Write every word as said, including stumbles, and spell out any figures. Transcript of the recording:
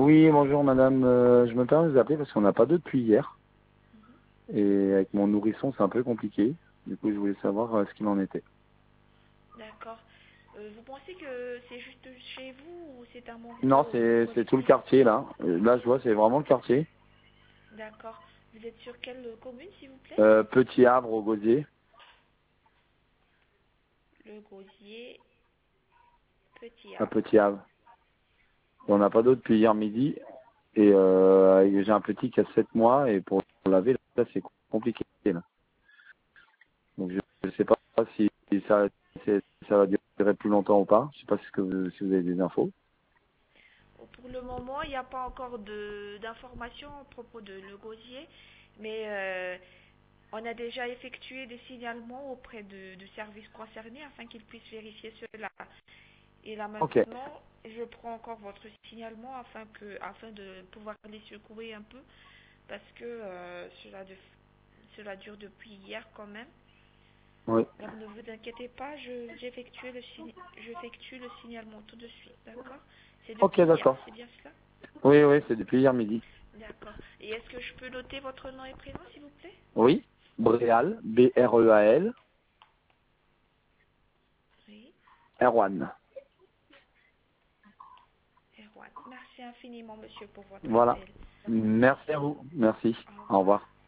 Oui, bonjour madame. Euh, je me permets de vous appeler parce qu'on n'a pas d'eau depuis hier. Mhm. Et avec mon nourrisson, c'est un peu compliqué. Du coup, je voulais savoir euh, ce qu'il en était. D'accord. Euh, vous pensez que c'est juste chez vous ou c'est un manque Non, d'eau c'est c'est tout le collectif? quartier là. Euh, Là, je vois, c'est vraiment le quartier. D'accord. Vous êtes sur quelle commune, s'il vous plaît? Euh, Petit Havre au Gosier. Le Gosier, Petit À Havre. Petit Havre. On n'a pas D'accord. d'eau depuis hier midi. Et euh, j'ai un petit qui a sept mois. Et pour laver, là, c'est compliqué. Là. Donc, je ne sais pas si ça, c'est- ça va durer plus longtemps ou pas. Je sais pas si, que vous, si vous avez des infos. Pour le moment, il n'y a pas encore de d'informations à propos de Le Gosier, mais euh, on a déjà effectué des signalements auprès de, du service concerné afin qu'ils puissent vérifier cela. Et là Ok. maintenant, je prends encore votre signalement afin que, afin de pouvoir les secouer un peu, parce que euh, cela, de- cela dure depuis hier quand même. Oui. Donc ne vous inquiétez pas, je, j'effectue le, sign- j'effectue le signalement tout de suite, d'accord? C'est Ok, depuis hier, d'accord. c'est bien cela? Oui, oui, c'est depuis hier midi. D'accord. Et est-ce que je peux noter votre nom et prénom, s'il vous plaît? Oui. Bréal, B R E A L, Oui, Erwan. Erwan. Merci infiniment, monsieur, pour votre Voilà. appel. Merci à vous. Merci. Au Au revoir. revoir.